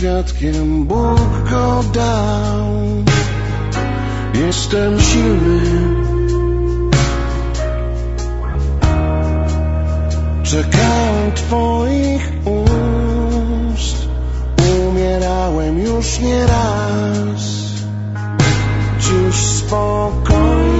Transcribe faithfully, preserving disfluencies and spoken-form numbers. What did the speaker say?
świadkiem, Bóg go dał. Jestem silny, czekałem twoich ust. Umierałem już nie raz, dziś spokojnie